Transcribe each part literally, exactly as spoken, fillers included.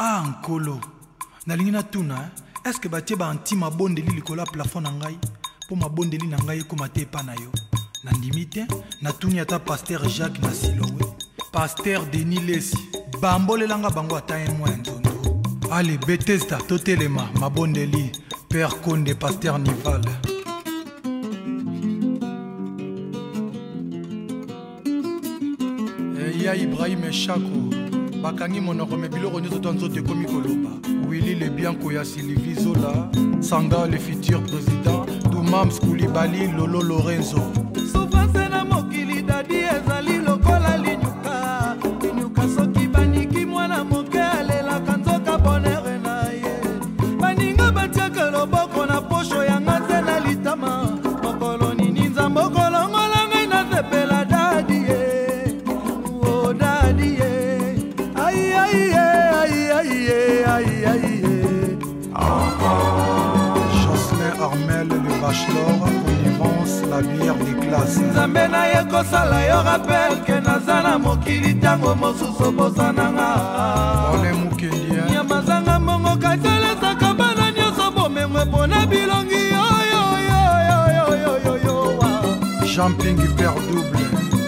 Ah, Nkolo. Nalingi na tuna, est-ce que batie ba anti mabondeli likola plafond na ngai po mabondeli na ngai ko mate pa na yo. Na ndimite, na tuni ata pasteur Jacques na Silowe. Pasteur Denis Lesi. Bambole langa bango ata un mois nzondo. Allez, Bethesda, Totelema, mabondeli, Père Konde, pasteur Nival. Ya Ibrahim Chako. Bakangi monoko me biloko nyoso tonzo te komi koloba. Willy le Bianco ya Sylvie Zola, Sanga le futur président, Doumam Skoulibaly, Lolo Lorenzo. Souffrance na mokili dadi ezali lokola linyuka. Linyuka soki baniki mwana moke alela kanzoka bonere na ye. Baninga batiaka loboko na posho ya nganze na litama. Mokolo nini nzambo kolongola ngai na zepela dadi ye. Oh dadi ye. Aïe aïe aïe aïe aïe aïe. Jocelyn Armel le bachelor, connivence la bière des classes. Nzambe na ye kosala yo rappel ke nazala mokili tango mosusu bosananga. Ole mukendien. Nyamazanga mongo katelesaka bana nyonso bomemwe mpona bilongi yo yo yo yo yo yo yo. Jumping hyper double.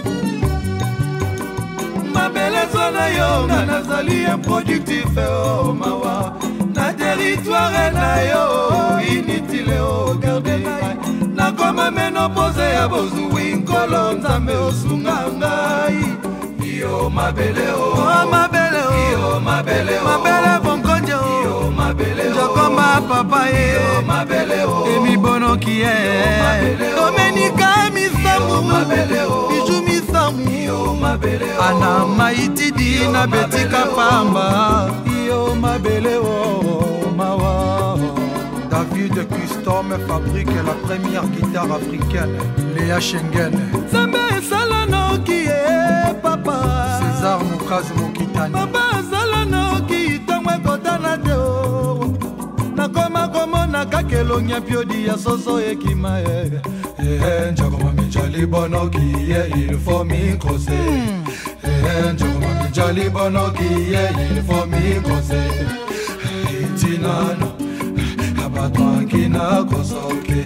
Mabele zona yo nga nazali improductif oh mawa. Na territoire na yo inutile oh garde ngai. Na koma menopause ya bozui nkolo nzambe osunga ngai. Yo mabele oh mabele oh yo mabele oh mabele bonkonjo yo mabele oh jokoma papa yo mabele oh emi bono kie domenika misamu mabele oh biju misamu yo mabele oh ana maitidi na betika pamba yo mabele oh mawa. David Custom fabrique la première guitare africaine, Léa Schengen. Zambe salano qui est papa. César Mukazi Mokitani. Papa salano qui tongwe kotana teo. Na koma komo na kakelo nyapiodi ya soso ekima e. Eh njagoma mijali bono qui est il faut mi crosser. Eh njagoma mijali bono qui est il faut mi crosser. Tinano. Tranquina kosoke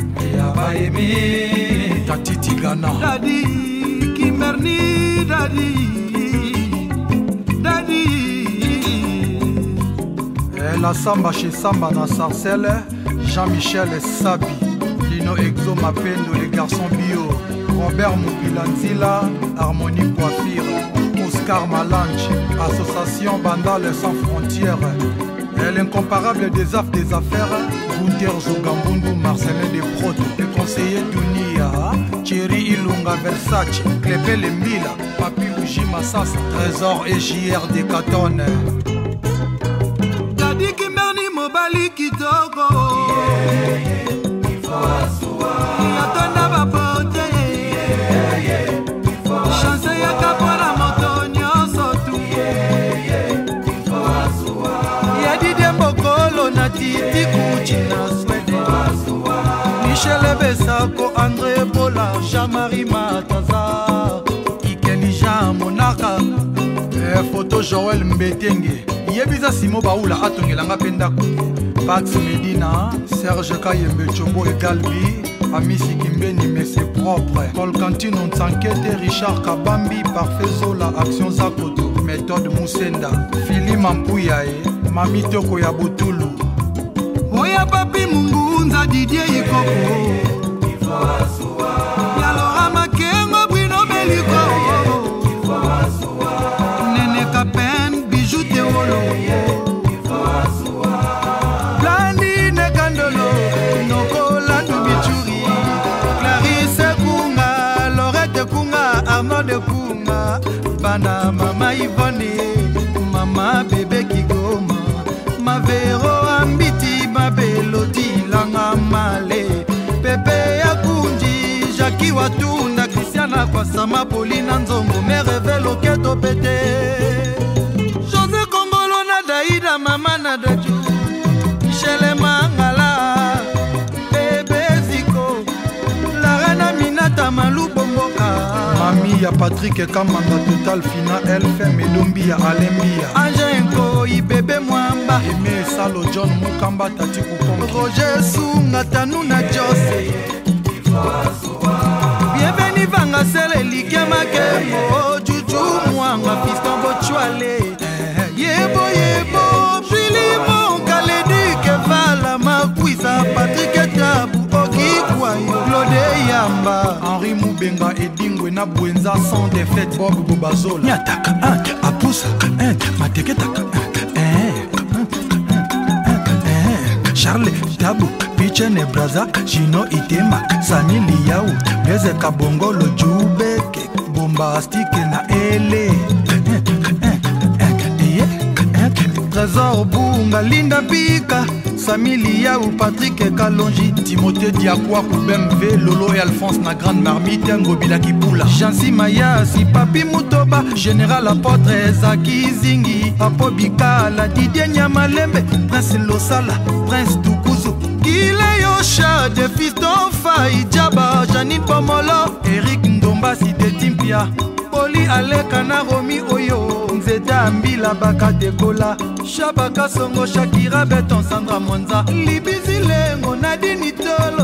yabaimi tatiti gana dadi kimberni dadi dadi et la samba chez Samba na Sarcelle, Jean-Michel Sabi, Lino Exo Mapendo les garçons bio, Robert Mubilanzila, Harmonie Coiffure, Oscar Malanche, Association Bandale sans frontières. Et l'incomparable des affres des affaires, Gunther Zogambundu, Marcelin de Proto, le conseiller Dunia, Thierry Ilunga Versace, Clepé Lembila, Papi Uji Massas, Trésor et J R des Catones. Dadi Kimerni Mobali Kitoko, il faut assoir, Yatona Bapote, Chance Yakapona Motonio Sotu. Bokolo na titi kuchina swede Michel Besako, André Bola, Jean-Marie Mataza Ikeli Jean Monaka Photo Joël Mbetenge Yebisa Simo Baoula Atongelanga Pendako Pax Medina, Serge Kayembe Chombo et Galbi Amisi Kimbeni mais c'est propre Paul Cantine Ntsankete, Richard Kabambi Parfait Zola, Action Zakoto Méthode Moussenda Philippe Mampouyae Mami Toko ya Butulu Oya papi Mungunza Didier Yikoko Yalora Makengo Bruno Beliko Nene Kapen Bijou Teolo Blandi Nekandolo Noko Landu Bichuri Clarisse Kunga Lorette Kunga Arnaud de Kunga Bana Mama Yvonne Mama Bébé Kigoma Mavero ambiti babeloti langa male Pepe ya kunji Jackie Watunda Christiana kwa sama Paulina Nzongo Merevelo keto pete José Kongolo na Daida Mama na Daju Michele Mangala Bebe Ziko Larana Minata Malou Bomboka Mami ya Patrick Kamanga Total Fina Elfe Medombi ya Alembia Ange Nko Boy bébé Mwamba Aimé Salo John Mukamba Tati Kukongi Roger Sunga Tanuna Jose Bienvenue Vanga Sele Like Makemo Juju Mwanga Fiston Bochwale Yebo Yebo Pili Monka Ledi Kevala Makwisa Patrick Tabu Oki Kwayo Claude Yamba Henri Moubenga Edingwe na Bwenza sans défaite Bob Bobazola Nyataka Apusa Mateketaka Charlie Tabu Pichene Braza Gino Itema Sani Liao Beze Kabongolo Jubeke Bombastique na Ele Trésor Bunga Linda Pika Samilia ou Patrick Kalonji Timothée Diakwa Koubemve Lolo et Alphonse na Grande Marmite Ngobila Kipula Jansi Mayasi Papi Mutoba Général Apôtre Zaki Zingi Apo Bikala Didier Nyamalembe Prince Losala Prince Tukuzu Gile Yosha De Fiston Faye Djaba Janine Pomolo Eric Ndomba Site Timpia Poli Aleka na Romi Oyo Nzeta Mbila Baka Dekola Shabaka Songo Shakira Beton Sandra Mwanza Libizi Lengo Nadine Tolo